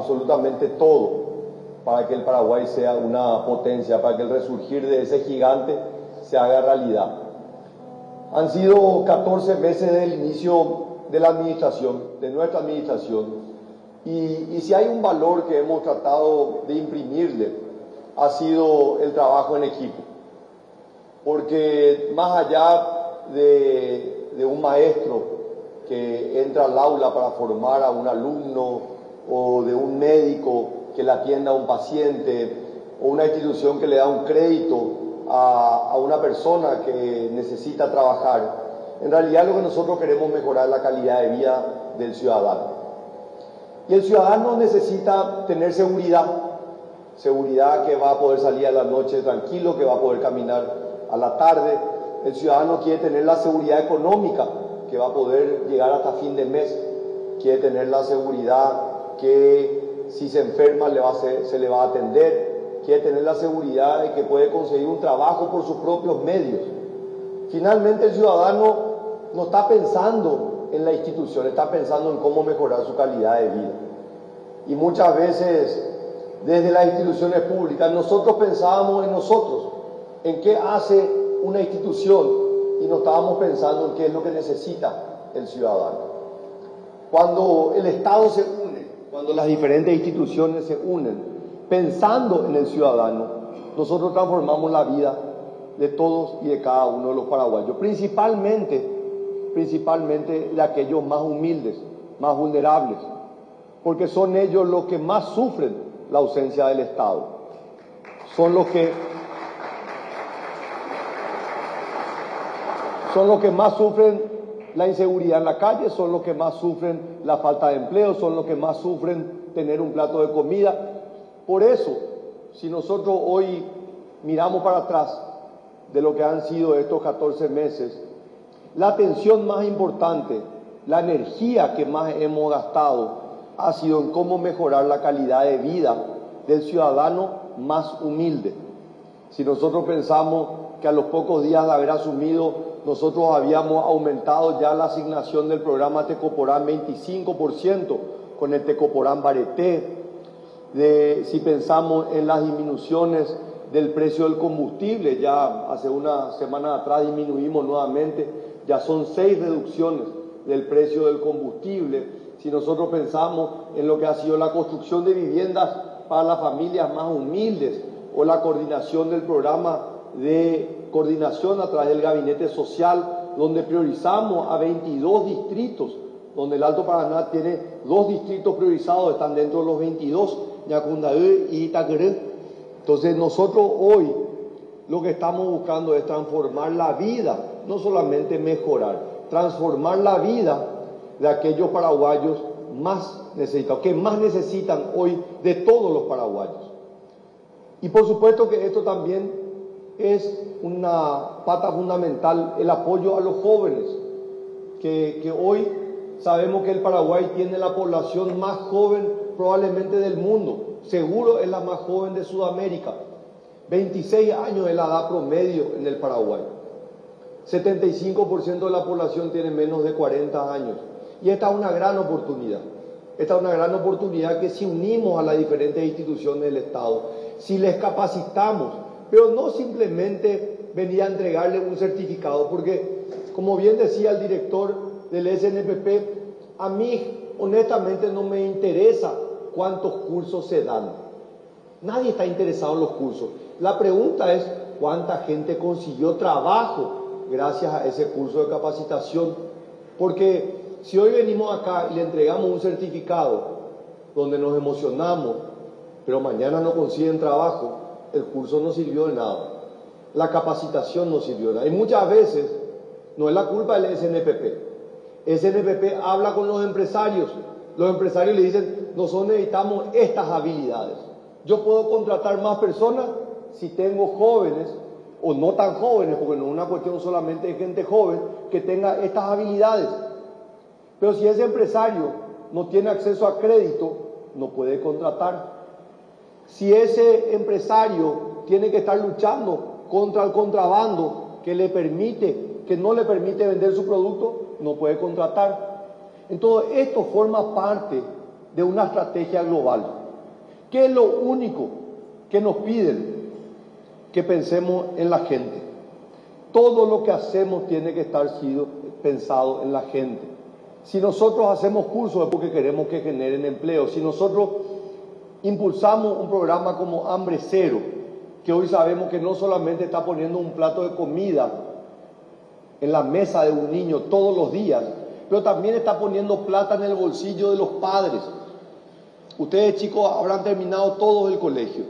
absolutamente todo para que el Paraguay sea una potencia, para que el resurgir de ese gigante se haga realidad. Han sido 14 meses del inicio de la administración, de nuestra administración, y si hay un valor que hemos tratado de imprimirle, ha sido el trabajo en equipo. Porque más allá de un maestro que entra al aula para formar a un alumno, o de un médico que le atienda a un paciente, o una institución que le da un crédito a una persona que necesita trabajar, en realidad lo que nosotros queremos mejorar es la calidad de vida del ciudadano. Y el ciudadano necesita tener seguridad que va a poder salir a la noche tranquilo, que va a poder caminar a la tarde. El ciudadano quiere tener la seguridad económica, que va a poder llegar hasta fin de mes, quiere tener la seguridad que si se enferma se le va a atender, quiere tener la seguridad de que puede conseguir un trabajo por sus propios medios. Finalmente el ciudadano no está pensando en la institución, está pensando en cómo mejorar su calidad de vida. Y muchas veces desde las instituciones públicas nosotros pensábamos en nosotros, en qué hace una institución, y no estábamos pensando en qué es lo que necesita el ciudadano. Cuando el Estado se une, cuando las diferentes instituciones se unen, pensando en el ciudadano, nosotros transformamos la vida de todos y de cada uno de los paraguayos, principalmente de aquellos más humildes, más vulnerables, porque son ellos los que más sufren la ausencia del Estado. Son los que más sufren la inseguridad en la calle, son los que más sufren la falta de empleo, son los que más sufren tener un plato de comida. Por eso, si nosotros hoy miramos para atrás de lo que han sido estos 14 meses, la atención más importante, la energía que más hemos gastado, ha sido en cómo mejorar la calidad de vida del ciudadano más humilde. Si nosotros pensamos que a los pocos días de haber asumido, nosotros habíamos aumentado ya la asignación del programa Tecoporán 25% con el Tecoporán Bareté. Si pensamos en las disminuciones del precio del combustible, ya hace una semana atrás disminuimos nuevamente, ya son 6 reducciones del precio del combustible. Si nosotros pensamos en lo que ha sido la construcción de viviendas para las familias más humildes, o la coordinación del programa de coordinación a través del Gabinete Social, donde priorizamos a 22 distritos, donde el Alto Paraná tiene 2 distritos priorizados, están dentro de los 22, Yacundahue y Itaqueré. Entonces nosotros hoy lo que estamos buscando es transformar la vida, no solamente mejorar, transformar la vida de aquellos paraguayos más necesitados, que más necesitan hoy de todos los paraguayos. Y por supuesto que esto también es una pata fundamental, el apoyo a los jóvenes, que hoy sabemos que el Paraguay tiene la población más joven probablemente del mundo, seguro es la más joven de Sudamérica. 26 años es la edad promedio en el Paraguay. 75% de la población tiene menos de 40 años. Y esta es una gran oportunidad. Esta es una gran oportunidad que si unimos a las diferentes instituciones del Estado, si les capacitamos, pero no simplemente venir a entregarle un certificado, porque como bien decía el director del SNPP, a mí honestamente no me interesa cuántos cursos se dan. Nadie está interesado en los cursos. La pregunta es cuánta gente consiguió trabajo gracias a ese curso de capacitación. Porque si hoy venimos acá y le entregamos un certificado donde nos emocionamos, pero mañana no consiguen trabajo, el curso no sirvió de nada. La capacitación no sirvió de nada. Y muchas veces no es la culpa del SNPP. El SNPP habla con los empresarios. Los empresarios le dicen, nosotros necesitamos estas habilidades. Yo puedo contratar más personas si tengo jóvenes, o no tan jóvenes, porque no es una cuestión solamente de gente joven, que tenga estas habilidades. Pero si ese empresario no tiene acceso a crédito, no puede contratar. Si ese empresario tiene que estar luchando contra el contrabando que no le permite vender su producto, no puede contratar. Entonces esto forma parte de una estrategia global. ¿Qué es lo único que nos piden? Que pensemos en la gente. Todo lo que hacemos tiene que estar sido pensado en la gente. Si nosotros hacemos cursos es porque queremos que generen empleo. Si nosotros impulsamos un programa como Hambre Cero, que hoy sabemos que no solamente está poniendo un plato de comida en la mesa de un niño todos los días, pero también está poniendo plata en el bolsillo de los padres. Ustedes, chicos, habrán terminado todos el colegio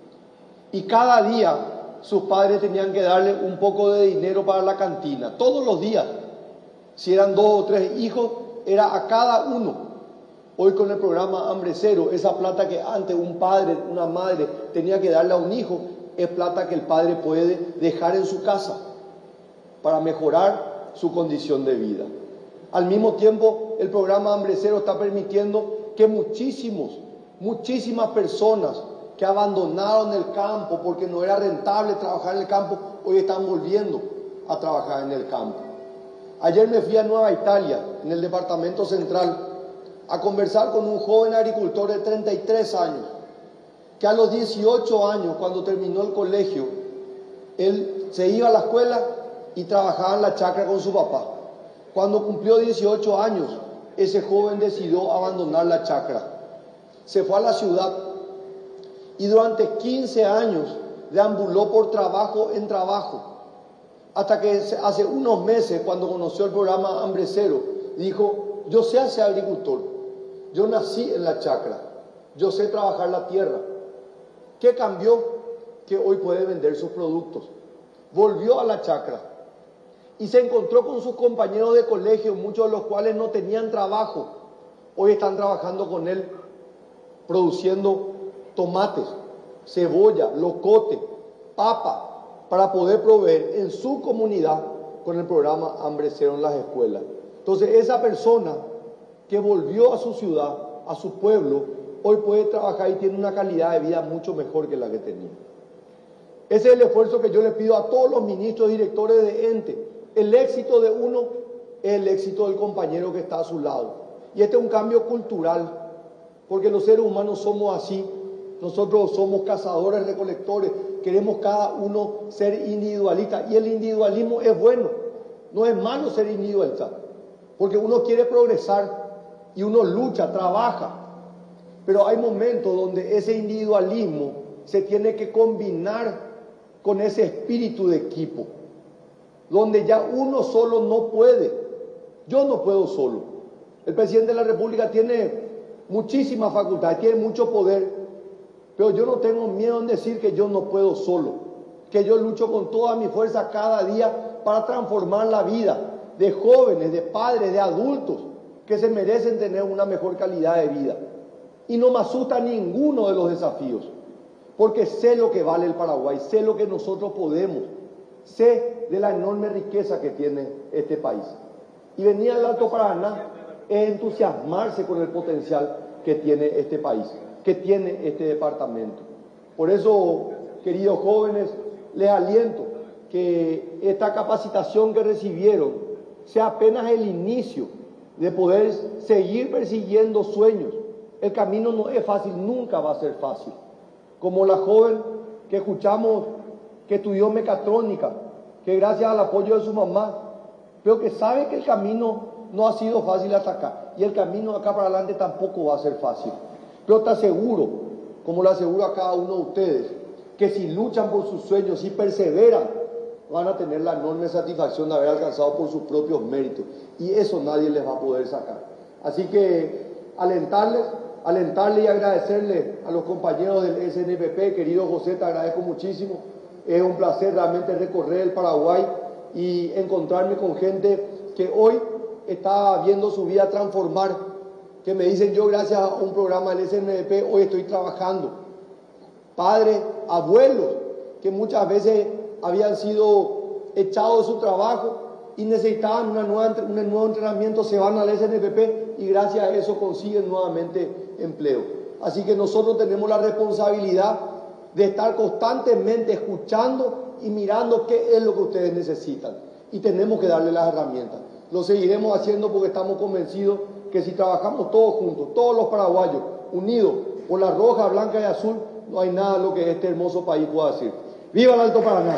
y cada día sus padres tenían que darle un poco de dinero para la cantina, todos los días. Si eran 2 o 3 hijos, era a cada uno. Hoy con el programa Hambre Cero, esa plata que antes un padre, una madre tenía que darle a un hijo, es plata que el padre puede dejar en su casa para mejorar su condición de vida. Al mismo tiempo, el programa Hambre Cero está permitiendo que muchísimas personas que abandonaron el campo porque no era rentable trabajar en el campo, hoy están volviendo a trabajar en el campo. Ayer me fui a Nueva Italia, en el departamento central, a conversar con un joven agricultor de 33 años, que a los 18 años, cuando terminó el colegio, él se iba a la escuela y trabajaba en la chacra con su papá. Cuando cumplió 18 años, ese joven decidió abandonar la chacra. Se fue a la ciudad y durante 15 años deambuló por trabajo en trabajo, hasta que hace unos meses, cuando conoció el programa Hambre Cero, dijo: yo sé ser agricultor, yo nací en la chacra, yo sé trabajar la tierra. ¿Qué cambió? Que hoy puede vender sus productos. Volvió a la chacra y se encontró con sus compañeros de colegio, muchos de los cuales no tenían trabajo. Hoy están trabajando con él, produciendo tomates, cebolla, locote, papa, para poder proveer en su comunidad con el programa Hambre Cero en las escuelas. Entonces, esa persona que volvió a su ciudad, a su pueblo, hoy puede trabajar y tiene una calidad de vida mucho mejor que la que tenía. Ese es el esfuerzo que yo le pido a todos los ministros y directores de ente. El éxito de uno es el éxito del compañero que está a su lado. Y este es un cambio cultural, porque los seres humanos somos así. Nosotros somos cazadores, recolectores, queremos cada uno ser individualista. Y el individualismo es bueno, no es malo ser individualista, porque uno quiere progresar y uno lucha, trabaja. Pero hay momentos donde ese individualismo se tiene que combinar con ese espíritu de equipo, donde ya uno solo no puede. Yo no puedo solo. El presidente de la República tiene muchísimas facultades, tiene mucho poder, pero yo no tengo miedo en decir que yo no puedo solo, que yo lucho con toda mi fuerza cada día para transformar la vida de jóvenes, de padres, de adultos que se merecen tener una mejor calidad de vida. Y no me asusta ninguno de los desafíos, porque sé lo que vale el Paraguay, sé lo que nosotros podemos, sé de la enorme riqueza que tiene este país. Y venir al Alto Paraná es entusiasmarse con el potencial que tiene este país, que tiene este departamento. Por eso, queridos jóvenes, les aliento que esta capacitación que recibieron sea apenas el inicio de poder seguir persiguiendo sueños. El camino no es fácil, nunca va a ser fácil. Como la joven que escuchamos que estudió mecatrónica, que gracias al apoyo de su mamá, pero que sabe que el camino no ha sido fácil hasta acá, y el camino acá para adelante tampoco va a ser fácil. Pero te aseguro, como lo aseguro a cada uno de ustedes, que si luchan por sus sueños, si perseveran, van a tener la enorme satisfacción de haber alcanzado por sus propios méritos, y eso nadie les va a poder sacar. Así que alentarle y agradecerle a los compañeros del SNPP. Querido José, te agradezco muchísimo. Es un placer realmente recorrer el Paraguay y encontrarme con gente que hoy está viendo su vida transformar, que me dicen: yo gracias a un programa del SNPP hoy estoy trabajando. Padres, abuelos, que muchas veces habían sido echados de su trabajo y necesitaban un nuevo entrenamiento, se van al SNPP y gracias a eso consiguen nuevamente empleo. Así que nosotros tenemos la responsabilidad de estar constantemente escuchando y mirando qué es lo que ustedes necesitan, y tenemos que darle las herramientas. Lo seguiremos haciendo porque estamos convencidos que si trabajamos todos juntos, todos los paraguayos, unidos por la roja, blanca y azul, no hay nada lo que este hermoso país pueda decir. ¡Viva el Alto Paraná!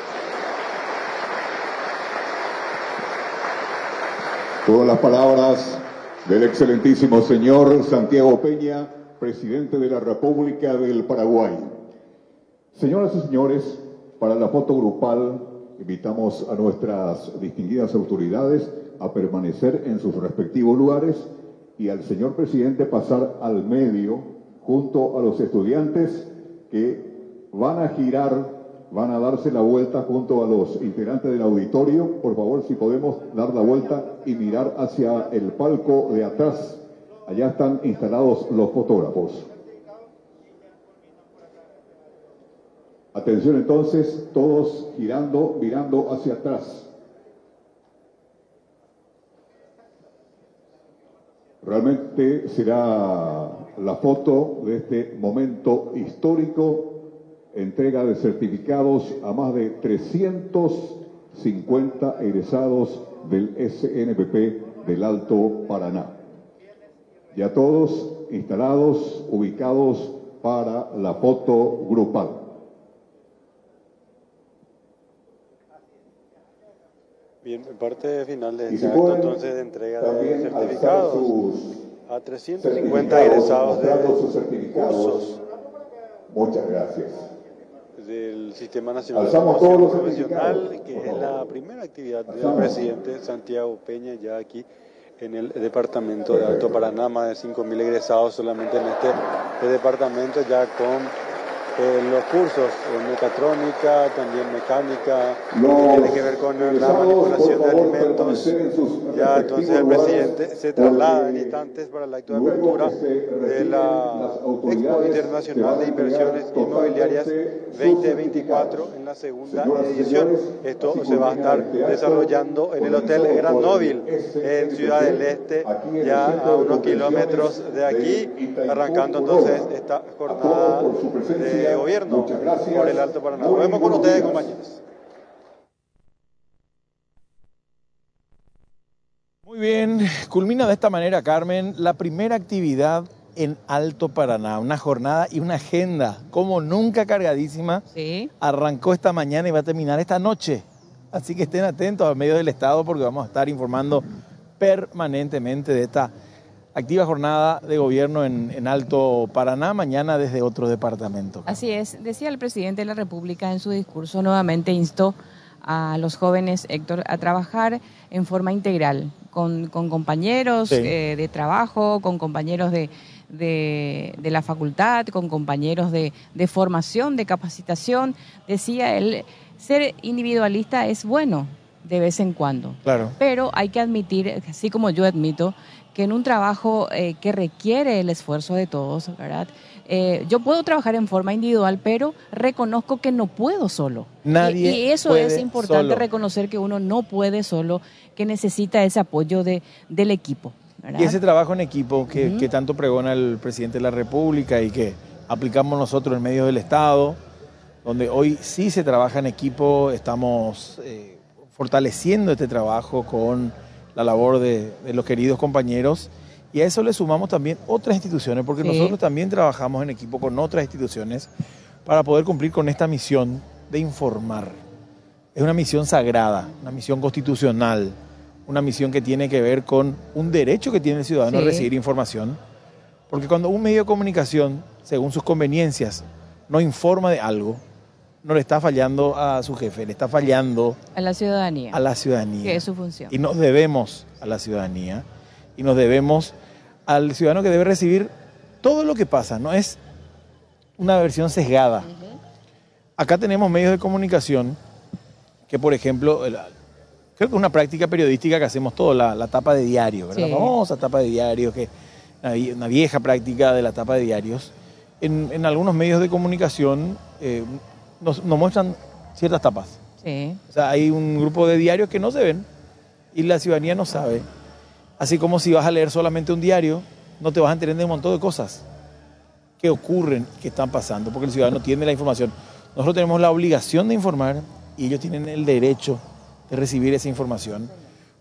Todas las palabras del excelentísimo señor Santiago Peña, presidente de la República del Paraguay. Señoras y señores, para la foto grupal invitamos a nuestras distinguidas autoridades a permanecer en sus respectivos lugares y al señor presidente pasar al medio junto a los estudiantes que van a girar, van a darse la vuelta junto a los integrantes del auditorio. Por favor, si podemos dar la vuelta y mirar hacia el palco de atrás. Allá están instalados los fotógrafos. Atención entonces, todos girando, mirando hacia atrás. Realmente será la foto de este momento histórico, entrega de certificados a más de 350 egresados del SNPP del Alto Paraná. Ya todos instalados, ubicados para la foto grupal. Bien, en parte final de este acto entonces de entrega de certificados a 350 egresados de cursos Muchas gracias. del Sistema Nacional de Alzamos Formación todos los Profesional, certificados, que por es favor. la primera actividad del presidente Santiago Peña ya aquí en el departamento de Alto Paraná, más de 5.000 egresados solamente en este departamento, ya con los cursos en mecatrónica, también mecánica, que tiene que ver con la manipulación de alimentos. Ya entonces el presidente se traslada en instantes para el acto de apertura de la Expo Internacional de Inversiones Inmobiliarias 2024 en la segunda edición. Esto se va a estar desarrollando en el Hotel Gran Nóbil en Ciudad del Este, ya a unos kilómetros de aquí, arrancando entonces esta jornada de gobierno por el Alto Paraná. Nos vemos con ustedes, compañeros. Muy bien, culmina de esta manera, Carmen, la primera actividad en Alto Paraná, una jornada y una agenda como nunca cargadísima. Sí. Arrancó esta mañana y va a terminar esta noche. Así que estén atentos a los medios del Estado porque vamos a estar informando permanentemente de esta activa jornada de gobierno en Alto Paraná, mañana desde otro departamento. Así es, decía el presidente de la República en su discurso, nuevamente instó a los jóvenes, Héctor, a trabajar en forma integral, con compañeros Sí. De trabajo, con compañeros de la facultad, con compañeros de formación, de capacitación. Decía él, ser individualista es bueno de vez en cuando, Claro. pero hay que admitir, así como yo admito, que en un trabajo que requiere el esfuerzo de todos, ¿verdad? Yo puedo trabajar en forma individual, pero reconozco que no puedo solo. Nadie y eso puede es importante, solo. reconocer que uno no puede solo, que necesita ese apoyo del equipo, ¿verdad? Y ese trabajo en equipo que tanto pregona el presidente de la República y que aplicamos nosotros en medios del Estado, donde hoy sí se trabaja en equipo, estamos fortaleciendo este trabajo con la labor de los queridos compañeros, y a eso le sumamos también otras instituciones, porque Sí. nosotros también trabajamos en equipo con otras instituciones para poder cumplir con esta misión de informar. Es una misión sagrada, una misión constitucional, una misión que tiene que ver con un derecho que tiene el ciudadano Sí. a recibir información, porque cuando un medio de comunicación, según sus conveniencias, no informa de algo, no le está fallando a su jefe, le está fallando A la ciudadanía, a la ciudadanía. que es su función. Y nos debemos a la ciudadanía y nos debemos al ciudadano que debe recibir todo lo que pasa, no es una versión sesgada. Acá tenemos medios de comunicación que, por ejemplo, creo que es una práctica periodística que hacemos todos, la tapa de diario, ¿verdad? Sí. La famosa tapa de diario, que una vieja práctica de la tapa de diarios. En algunos medios de comunicación nos muestran ciertas tapas. Sí. O sea, hay un grupo de diarios que no se ven y la ciudadanía no sabe. Así como si vas a leer solamente un diario, no te vas a enterar de un montón de cosas que ocurren, que están pasando, porque el ciudadano tiene la información. Nosotros tenemos la obligación de informar y ellos tienen el derecho de recibir esa información.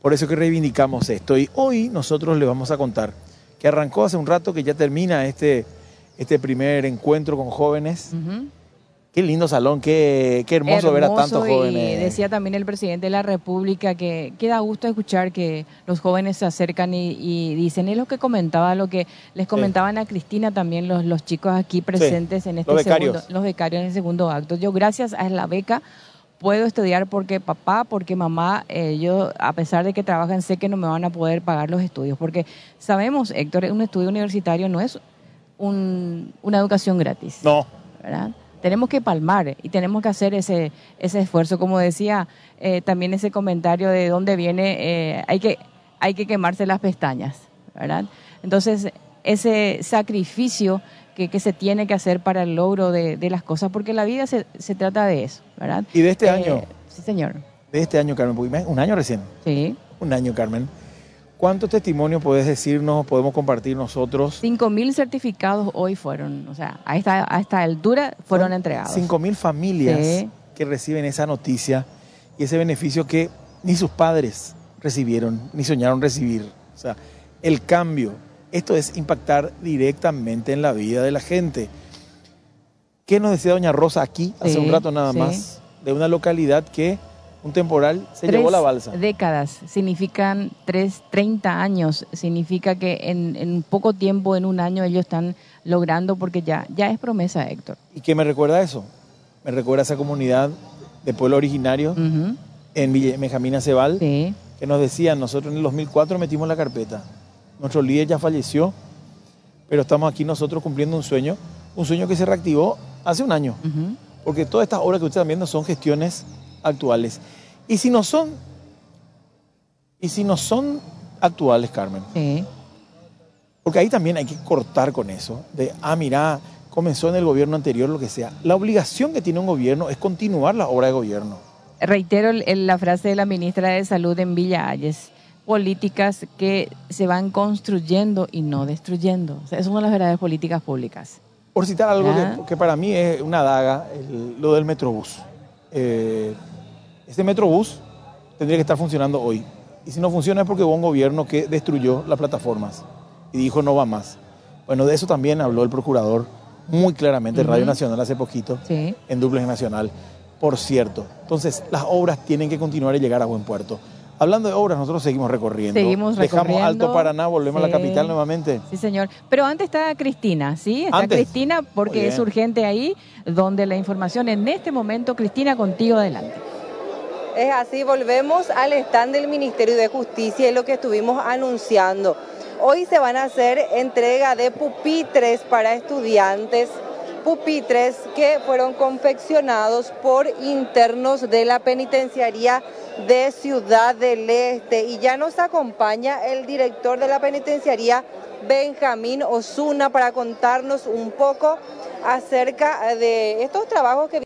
Por eso que reivindicamos esto. Y hoy nosotros les vamos a contar que arrancó hace un rato, que ya termina este primer encuentro con jóvenes. Qué lindo salón, qué hermoso ver a tantos jóvenes. Y decía también el presidente de la República que da gusto escuchar que los jóvenes se acercan y dicen, es lo que comentaba, lo que les comentaban a Cristina también los chicos aquí presentes en este los becarios en el segundo acto. Yo, gracias a la beca, puedo estudiar porque papá, porque mamá, yo a pesar de que trabajan sé que no me van a poder pagar los estudios, porque sabemos, Héctor, un estudio universitario no es una educación gratis. No. ¿Verdad? Tenemos que palmar y tenemos que hacer ese esfuerzo. Como decía también ese comentario de dónde viene, hay que quemarse las pestañas, ¿verdad? Entonces, ese sacrificio que se tiene que hacer para el logro de las cosas, porque la vida se trata de eso, ¿verdad? ¿Y de este año? Sí, señor. De este año, Carmen, un año recién. Sí. Un año, Carmen. ¿Cuántos testimonios puedes decirnos, podemos compartir nosotros? 5.000 certificados hoy fueron, o sea, a esta altura fueron entregados. 5.000 familias que reciben esa noticia y ese beneficio que ni sus padres recibieron, ni soñaron recibir. O sea, el cambio, esto es impactar directamente en la vida de la gente. ¿Qué nos decía doña Rosa aquí, hace un rato nada más, de una localidad que un temporal se llevó la balsa? 3 décadas, significan 30 años, significa que en poco tiempo, en un año, ellos están logrando, porque ya es promesa, Héctor. ¿Y qué me recuerda eso? Me recuerda a esa comunidad de pueblo originario en Benjamín Acebal, que nos decían, nosotros en el 2004 metimos la carpeta, nuestro líder ya falleció, pero estamos aquí nosotros cumpliendo un sueño que se reactivó hace un año, porque todas estas obras que ustedes están viendo son gestiones actuales. Y si no son actuales, Carmen, porque ahí también hay que cortar con eso de, mira, comenzó en el gobierno anterior, lo que sea. La obligación que tiene un gobierno es continuar la obra de gobierno. Reitero la frase de la ministra de Salud en Villa Hayes: políticas que se van construyendo y no destruyendo. O sea, es una de las verdaderas políticas públicas. Por citar algo que para mí es una daga, lo del Metrobús. Este Metrobús tendría que estar funcionando hoy. Y si no funciona es porque hubo un gobierno que destruyó las plataformas y dijo no va más. Bueno, de eso también habló el procurador muy claramente en Radio Nacional hace poquito, en Duplex Nacional. Por cierto, entonces las obras tienen que continuar y llegar a buen puerto. Hablando de obras, nosotros seguimos recorriendo. Dejamos Alto Paraná, volvemos a la capital nuevamente. Sí, señor. Pero antes está Cristina, ¿sí? Está Cristina porque es urgente ahí, donde la información en este momento. Cristina, contigo, adelante. Es así, volvemos al stand del Ministerio de Justicia y lo que estuvimos anunciando. Hoy se van a hacer entrega de pupitres para estudiantes, pupitres que fueron confeccionados por internos de la penitenciaría de Ciudad del Este. Y ya nos acompaña el director de la penitenciaría, Benjamín Osuna, para contarnos un poco acerca de estos trabajos que